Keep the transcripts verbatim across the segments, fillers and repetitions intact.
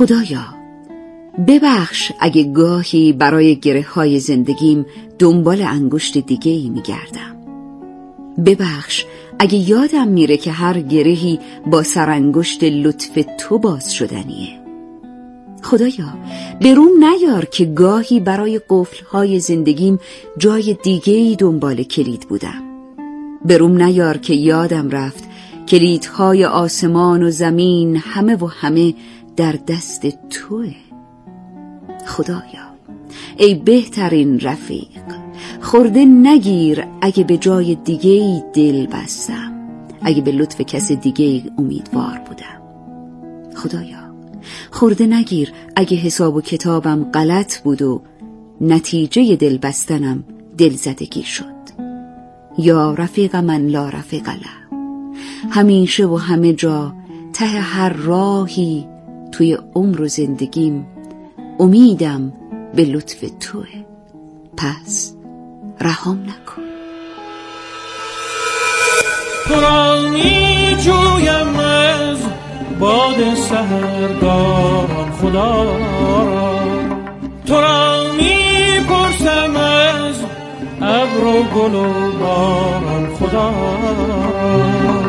خدایا ببخش اگه گاهی برای گره های زندگیم دنبال انگشت دیگه ای می گردم. ببخش اگه یادم میره که هر گرهی با سرانگشت لطف تو باز شدنیه. خدایا به روم نیار که گاهی برای قفل‌های زندگیم جای دیگه‌ای دنبال کلید بودم. به روم نیار که یادم رفت کلیدهای آسمان و زمین همه و همه در دست توه. خدایا ای بهترین رفیق، خورده نگیر اگه به جای دیگه‌ای دل بستم، اگه به لطف کس دیگه‌ای امیدوار بودم. خدایا خورده نگیر اگه حساب و کتابم غلط بود و نتیجه دل بستنم دلزدگی شد. یا رفیق من لا رفیق له، همیشه و همه جا ته هر راهی توی عمر و زندگیم امیدم به لطف توه، پس رهام نکن. تو را می جویم از باد سحرگاهان خدا را، تو را می پرسم از ابر و گل و باران خدا را.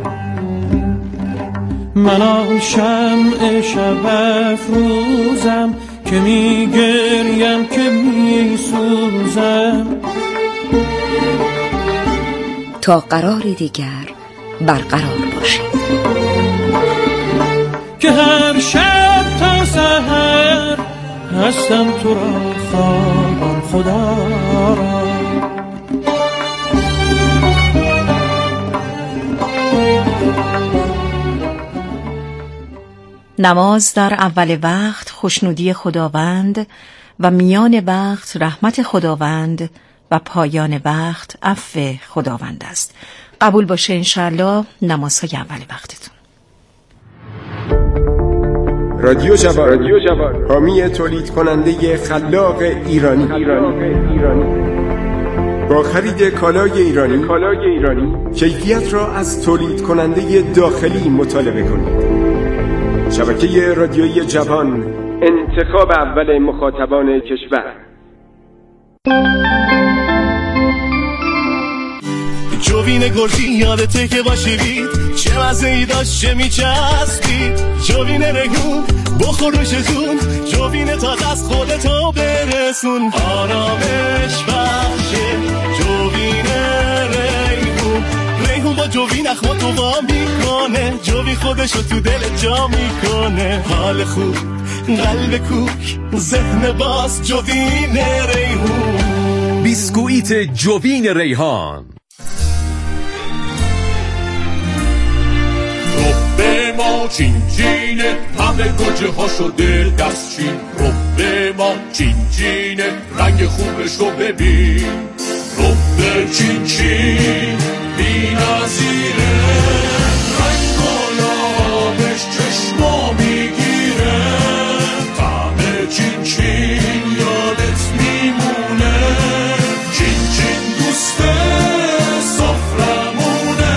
من آن شمع شب افروزم که می گریم که می سوزم. تا قراری دیگر برقرار باشید که هر شب تا سحر هستم تو را خوابان خدا را. نماز در اول وقت خوشنودی خداوند و میان وقت رحمت خداوند و پایان وقت عفو خداوند است. قبول باشه انشالله نمازهای اول وقتتون. رادیو جوان، حامی تولید کننده خلاق ایرانی. با خرید کالای ایرانی کیفیت را از تولید کننده داخلی مطالبه کنید. شبکه رادیویی جوان، انتخاب اول مخاطبان کشور. جوین گرزی یادته که با شیرید چه مزه ای داشت چه میچسبید. جوین رگون بخور روش زون، جوین تا دست خودتو برسون. آرامش بخشه جوین ریحون، ریحون با جوین اخماتو وا میکنه، جوین خودشو تو دل جا میکنه. حال خوب قلب کوک ذهن باز جوین ریحون. بیسکویت جوین ریحان. رب ما چین چینه همه گوجه ها شده دستچین. رب ما چین چینه رنگ خوبش رو ببین. رب چین چین بی نظیره، رنگ و لابش چشما میگیره. طعم چین چین یادت میمونه، چین چین دوسته سفرمونه.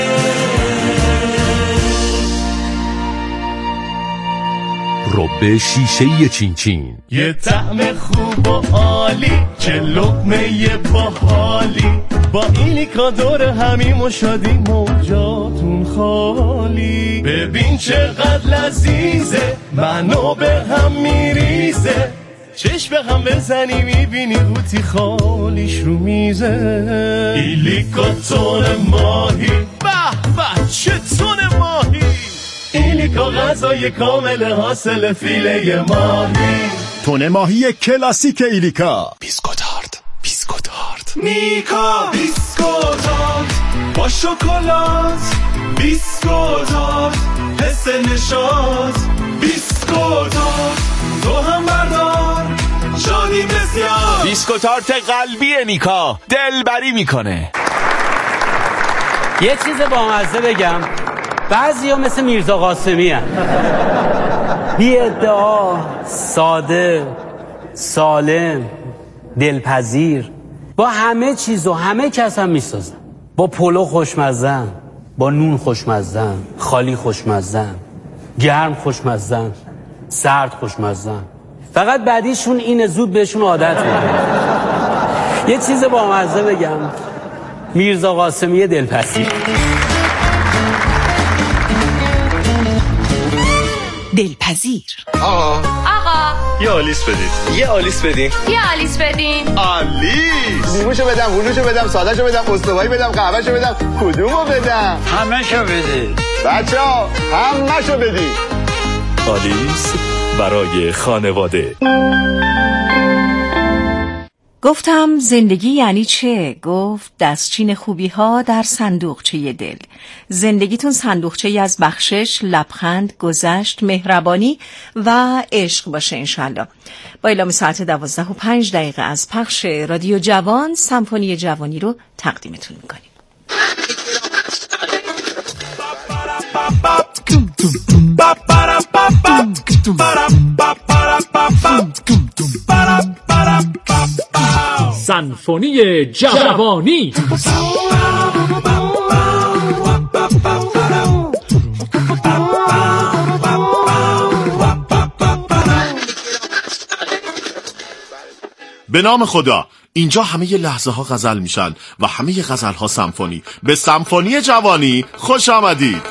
رب شیشه چین چین، یه طعم خوب و عالی، چه لقمه باحالی. با ایلیکا دور همیم و شادی موجاتون خالی. ببین چقدر لذیذه، منو به هم میریزه. چشم به هم بزنی میبینی قوطی خالیش رو میزه. ایلیکا تون ماهی، به به چه تون ماهی. ایلیکا غذای کامل حاصل فیله ماهی. تون ماهی کلاسیک ایلیکا. بیسکوتارد بیسکوتارد میکا بیسکوتارد با شکلات. بیسکوتارد حس نشاط. بیسکوتارد تو هم بردار شادی بسیار. بیسکوتارت قلبی میکا دلبری میکنه. یه چیز بامزه بگم، بعضی ها مثل میرزا قاسمی هن. بی ادعا، ساده، سالم، دلپذیر، با همه چیز و همه کس هم میسازن. با پلو خوشمزن، با نون خوشمزن، خالی خوشمزن، گرم خوشمزن، سرد خوشمزن. فقط بعدیشون اینه زود بهشون عادت میکنه. یه چیز بامزه بگم، میرزا قاسمی دلپذیر. دلپذیر. آقا آقا یه آلیس بدید. یه آلیس بدین. یه آلیس بدین. آلیس. نیموشو بدم، هلوشو بدم، سادهشو بدم، استوایی بدم، قهوهشو بدم، کدومو بدم؟ همه‌شو بده. بچه‌ها همه‌شو بدید. آلیس برای خانواده. گفتم زندگی یعنی چه؟ گفت دستچین خوبی ها در صندوقچه دل. زندگیتون صندوقچه ای از بخشش، لبخند، گذشت، مهربانی و عشق باشه انشالله. با اعلام ساعت دوازده و پنج دقیقه از پخش رادیو جوان، سمفونی جوانی رو تقدیمتون میکنیم. سمفونی جوانی. به نام خدا، اینجا همه لحظه ها غزل میشن و همه غزل ها سمفونی. به سمفونی جوانی خوش آمدید.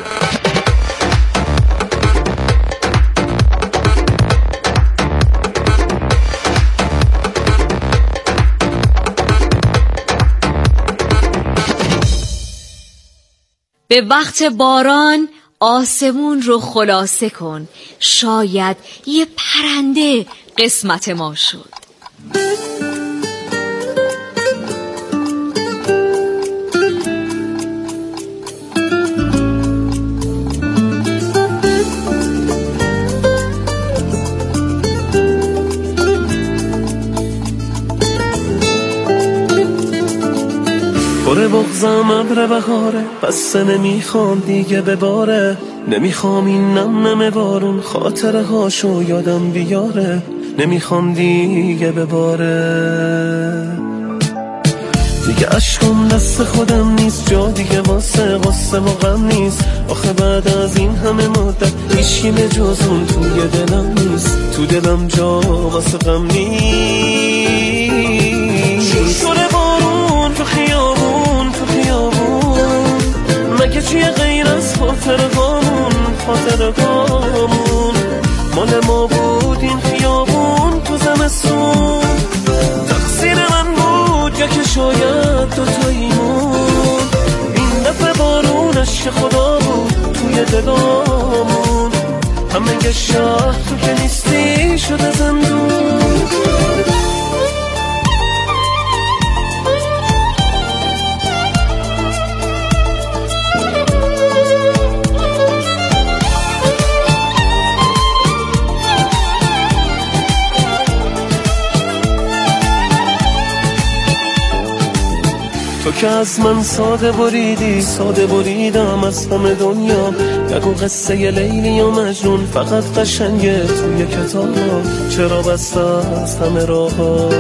به وقت باران آسمون رو خلاصه کن، شاید یه پرنده قسمت ما شد. باره بغزم ابر بهاره، بس نمیخوام دیگه بباره، نمیخوام این نم نم بارون خاطره هاشو یادم بیاره، نمیخوام دیگه بباره، دیگه عشقم دست خودم نیست، جا دیگه واسه غصه و غم نیست، آخه بعد از این همه مدت هیچی به جز اون توی دلم نیست، تو دلم جا واسه غم نیست. شوره بارون تو خیابون تو خیابون، مگه چیه غیر از خاطر هامون خاطر هامون، مال ما بود این خیابون تو زمستون، تقصیر من بود یا که شاید دوتاییمون، این دفعه بارونش که خدا بود توی دلامون، همه شهر تو که نیستی شده زندون. تو که از من ساده بریدی، ساده بریدم از همه دنیا، نگو قصه ی لیلی یا مجنون فقط قشنگه توی کتاب، چرا بسته از همه راه ها،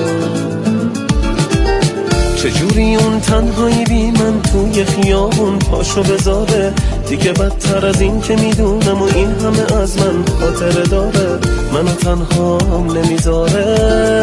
چجوری اون تنهایی بی من توی خیابون پاشو بذاره، دیگه بدتر از این که میدونم و این همه از من خاطره داره، منو تنهام نمیذاره.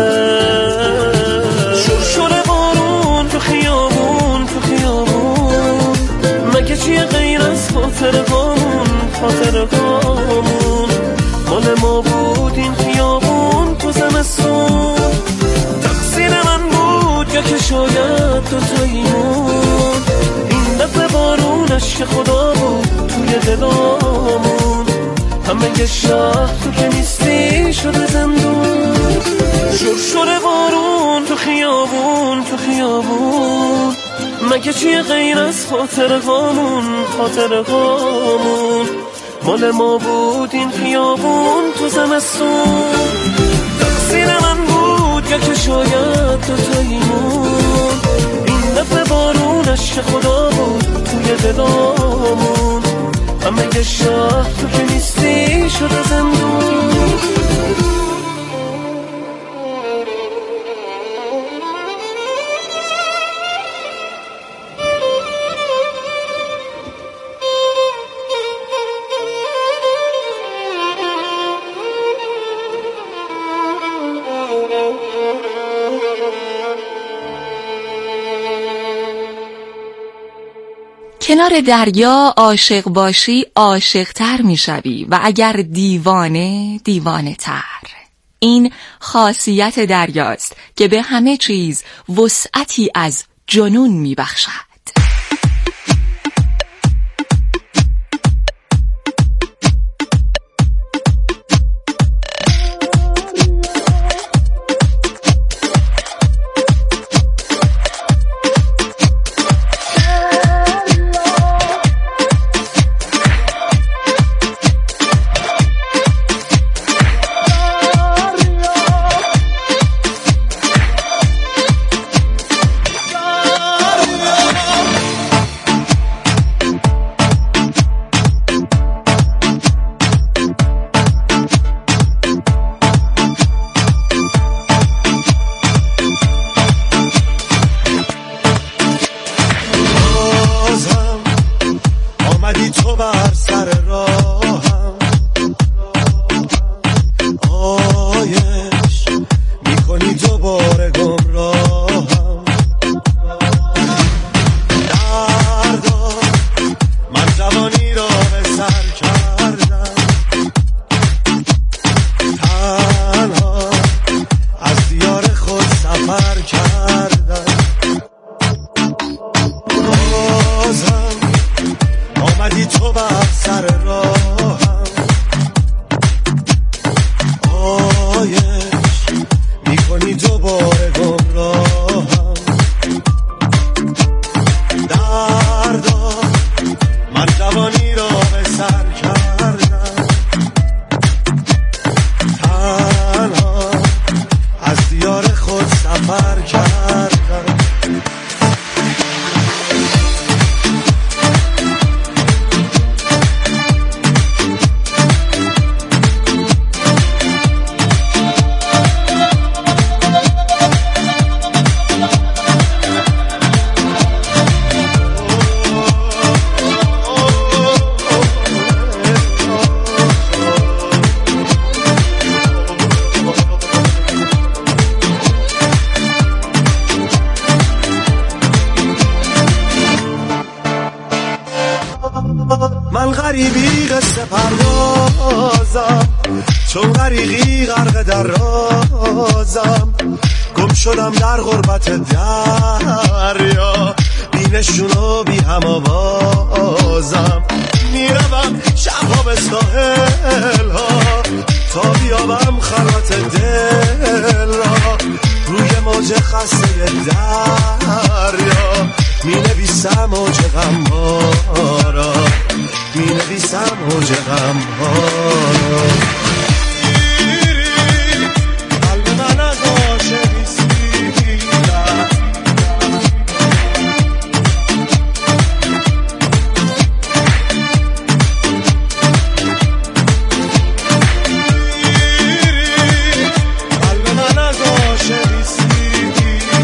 شرشور بارون تو خیابون تو خیابون، مگه چیه غیر از خاطره هامون خاطره هامون، مال ما بود این خیابون تو زمستون، تقصیر من بود یا که شاید دوتاییمون، این دفعه بارونش که خدا بود توی دلامون، همه شهر تو که نیستی شده زندون. شرشور بارون تو خیابون تو خیابون، مگه چیه غیر از خاطر هامون خاطر هامون، مال ما بود این خیابون تو زمستون، تقصیر من بود یا که شاید دوتاییمون، این دفعه بارونش که خدا بود توی دلامون، همه شهر تو که نیستی شده زندون. کنار دریا عاشق باشی عاشق تر می شوی و اگر دیوانه دیوانه تر. این خاصیت دریاست که به همه چیز وسعتی از جنون می بخشد. من غریبی قصه پردازم، چون غریقی غرق در رازم، گم شدم در غربت دریا، بی نشون و بی هم آوازم، میروم شبها به ساحل ها تا بیابم خلوت دل را، روی موج خسته دریا می نویسم موج غم ها را، می نویسم موج غم ها را. قلب من از عاشقی سیرد، قلب من از عاشقی سیرد.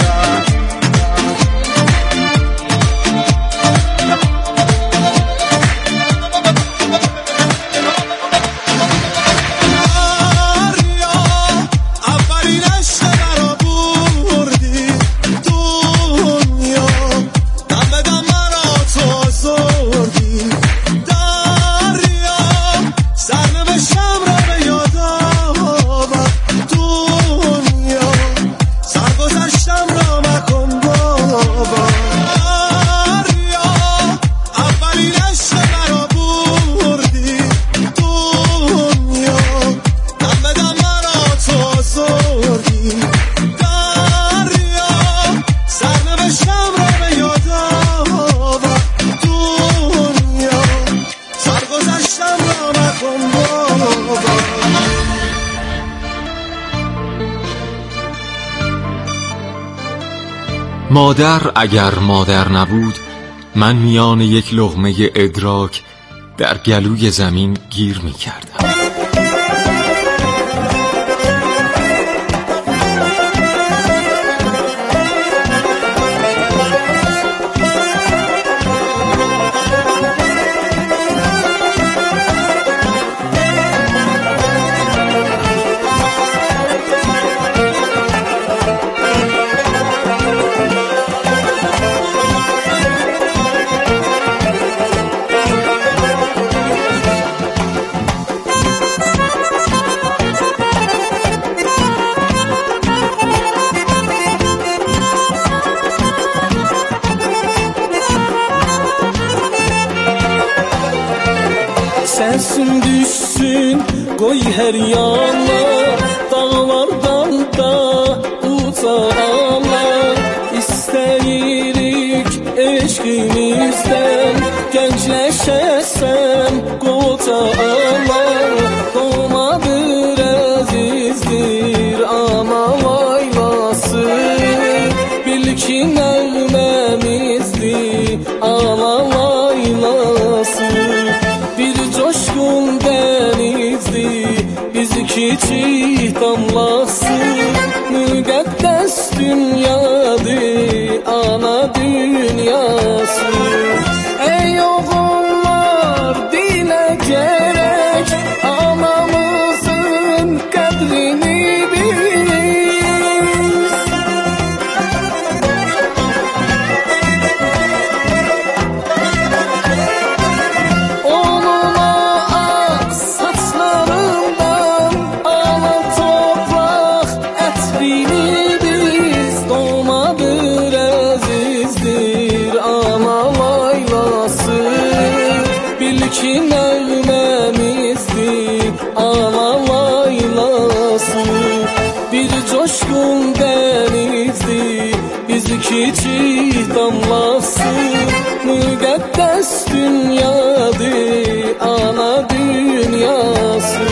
مادر اگر مادر نبود، من میان یک لقمه ادراک در گلوی زمین گیر می کردم. Sesin düşsün koy her yana, dağlardan da uzağa. İsteyirik eşkimizden gençleşesem kocalar. Doğmadır azizdir ama laylası, bil ki nəğməmizdir ana laylası. Bir coşkun denizdir bizi kiçik damlası, müqəddəs dünyadır ana dünyası. Ey oğullar dilə gerek, anamızın qədrini biliriz. Onunla ak saçlarından ana toprak ətrini biz. Doğmadır əzizdir ana laylası, bil ki nəğməmizdir ana laylası. Bir coşkun denizdir bizi kiçik damlası, müqəddəs dünyadır ana dünyası.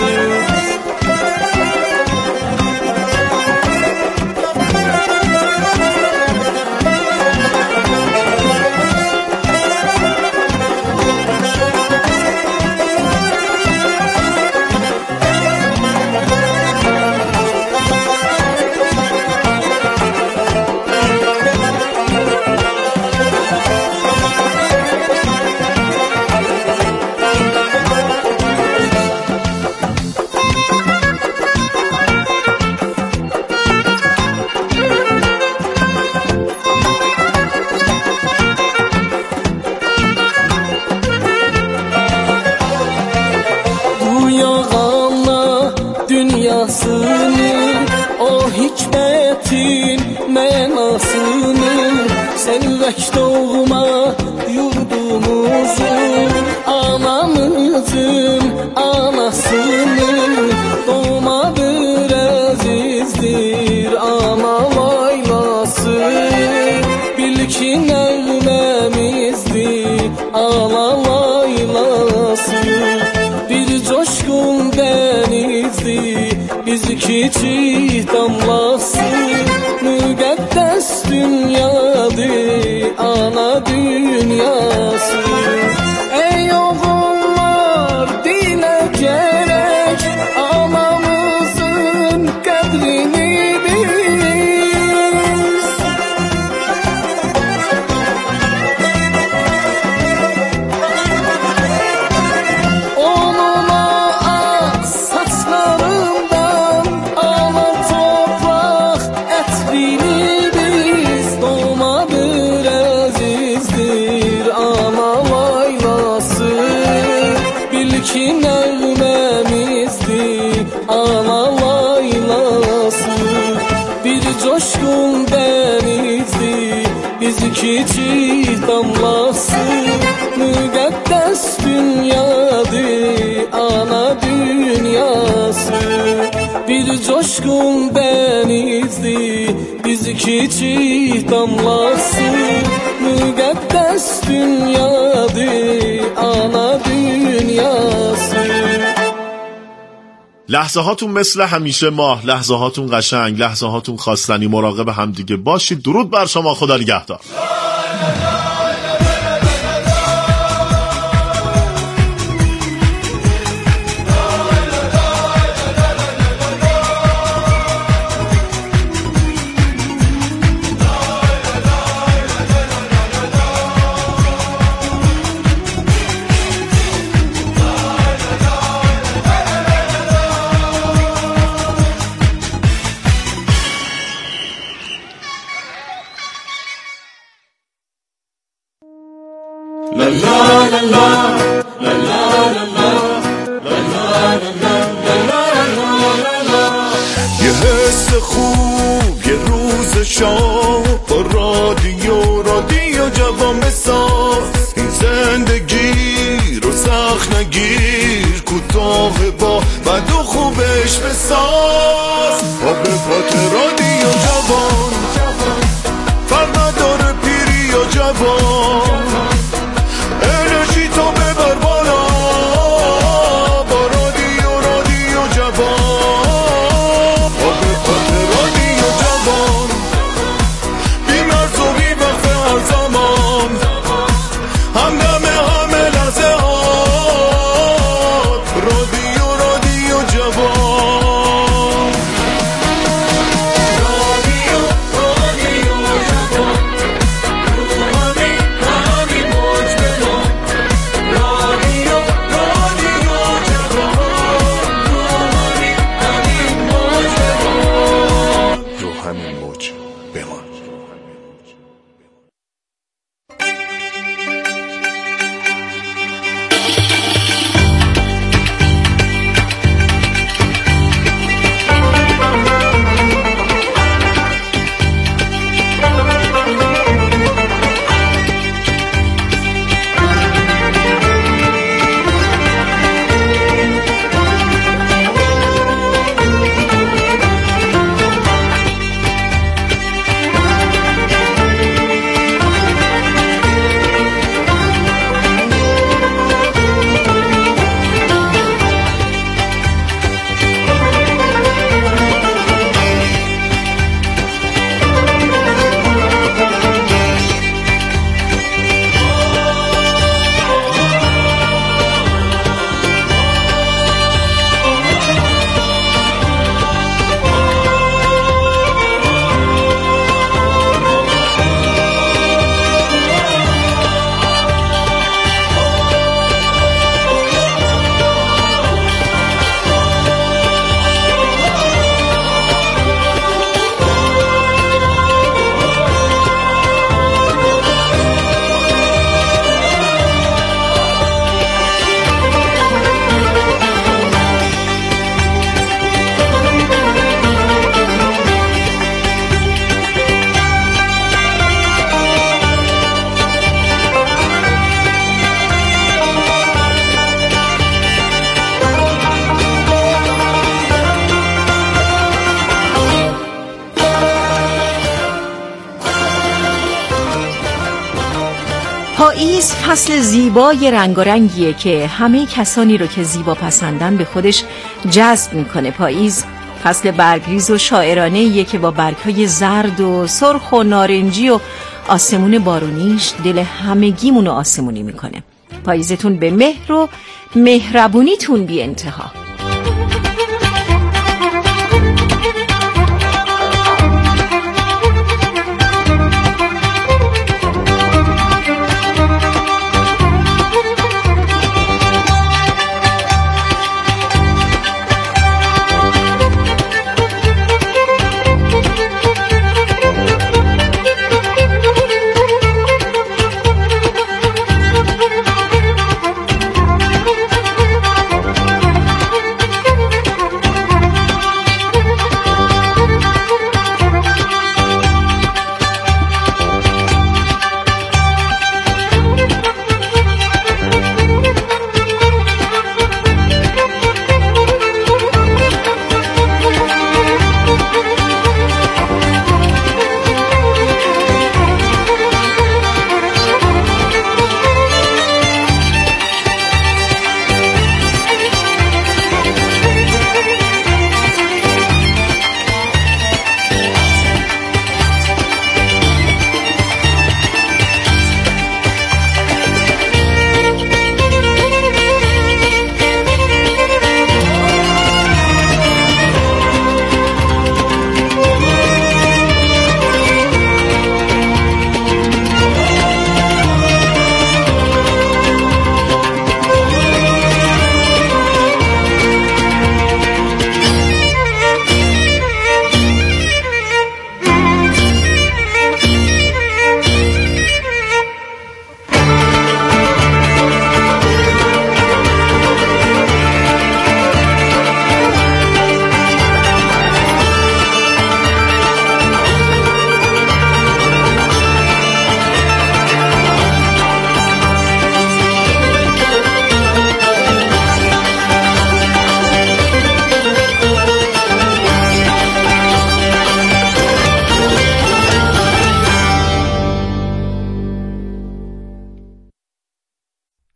Dünyasını, o hikmetin mənasını, sevək doğma yurdumuzun, anamızın anasını. Doğmadır əzizdir ana laylası, bil ki nəğməmizdir ana laylası. Bir coşkun denizdir bizi kiçik damlası, müqəddəs dünyadır ana dünyası. Ey oğullar dilə gerek, anamızın qədrini biliriz. Onunla ak saçlarından ana toprak ətrini biz. Doğmadır əzizdir ana laylası, bil ki nəğməmizdir ana laylası. Bir coşkun denizdir bizi kiçik damlası, müqəddəs dünyadır ana dünyası. Bir coşkun denizdir bizi kiçik damlası, müqəddəs dünyadır ana dünyası. لحظه هاتون مثل همیشه ماه، لحظه هاتون قشنگ، لحظه هاتون خواستنی. مراقب همدیگه باشید. درود بر شما. خدا نگهدار. یه حس خوب یه روز شام با رادیو رادیو جوان بساز این زندگی رو سخت نگیر آتیش بساز آب پات رادیو جوان فرق نداره پیری یا جوان انرژی تو ببر بالا با رادیو رادیو جوان آب پات رادیو جوان بی مرز و بی وقت هر زمان همدم همه لحظه هات رادیو رادیو جوان رادیو رادیو جوان رو همین همین موج بمان رادیو رادیو جوان رو همین همین موج بمان رو همین موج بمان. پاییز فصل زیبای رنگارنگیه که همه کسانی رو که زیبا پسندن به خودش جذب میکنه. پاییز فصل برگریز و شاعرانه‌ایه که با برگ‌های زرد و سرخ و نارنجی و آسمون بارونیش دل همگیمون رو آسمونی میکنه. پاییزتون به مهر و مهربونیتون بی انتها.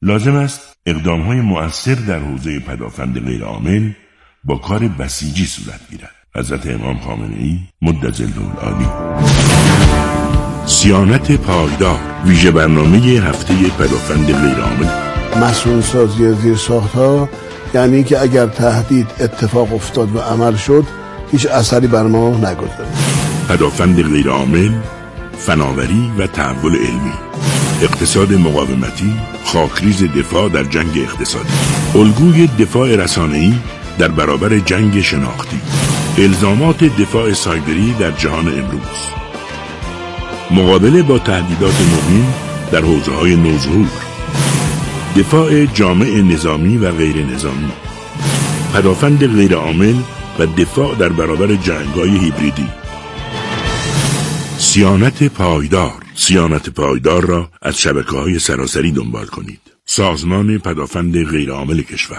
لازم است اقدام‌های مؤثر در حوزه پدافند غیرعامل با کار بسیجی صورت گیرد. حضرت امام خامنه‌ای مدظل‌العالی. صیانت پایدار، ویژه برنامه هفته پدافند غیرعامل. مسئول سازی زیرساخت‌ها یعنی که اگر تهدید اتفاق افتاد و عمل شد هیچ اثری بر ما نگذارد. پدافند غیرعامل، فناوری و تحول علمی، اقتصاد مقاومتی، خاکریز دفاع در جنگ اقتصادی، الگوی دفاع رسانه‌ای در برابر جنگ شناختی، الزامات دفاع سایبری در جهان امروز، مقابله با تهدیدات نوین در حوزه‌های نوظهور، دفاع جامع نظامی و غیر نظامی، پدافند غیرعامل و دفاع در برابر جنگ‌های هیبریدی. صیانت پایدار. صیانت پایدار را از شبکه‌های سراسری دنبال کنید. سازمان پدافند غیرعامل کشور.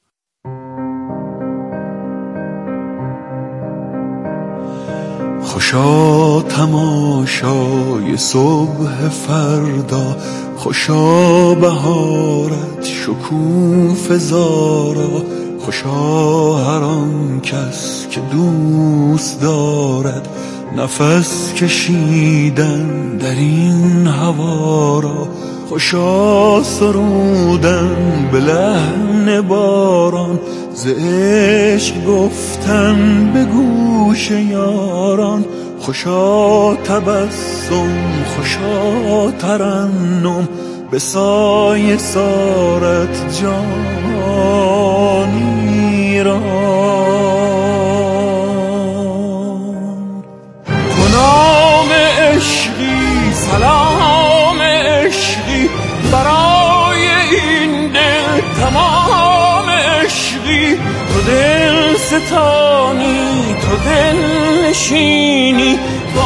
خوشا تماشای صبح فردا، خوشا بهارت شکوفه زارا، خوشا هر آن کس که دوست دارد نفس کشیدن در این هوا را، خوشا سرودن به لحن باران، ز عشق گفتن به گوش یاران، خوشا تبسم خوشا ترنم به سایه سارت جانی را. تو نام عشقی سلام عشقی برای این دل تمام عشقی، تو دل ستانی تو دل نشینی، تو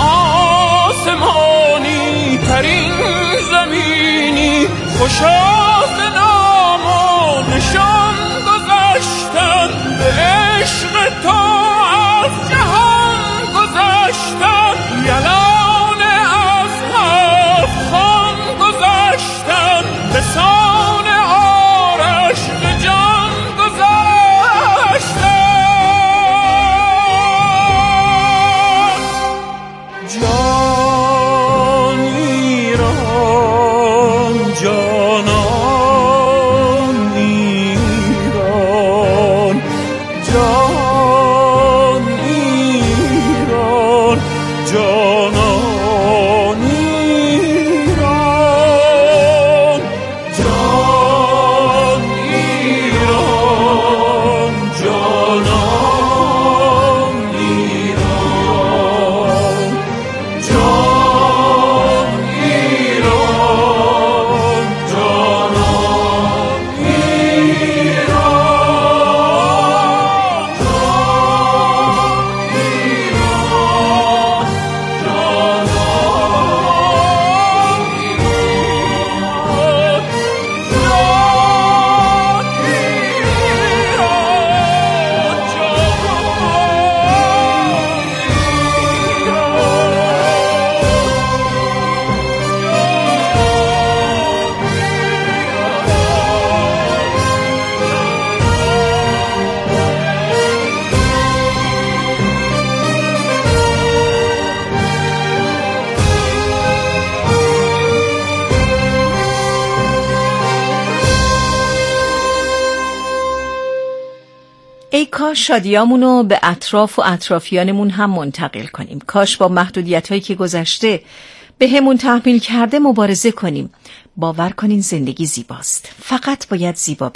آسمانی ترین زمینی، خوشا ز نام و نشان گذشتن به عشق تو از جهان گذشتن، یلان از هفت خان گذشتن به سان آرش به جان گذشتن. جانی ران جانانی ران، جانی ران جانانی ران، جانی ران جانانی ران، جانی ران جانانی ای کاش شادیامونو به اطراف و اطرافیانمون هم منتقل کنیم. کاش با محدودیت‌هایی که گذشته به همون تحمیل کرده مبارزه کنیم. باور کنین زندگی زیباست. فقط باید زیبا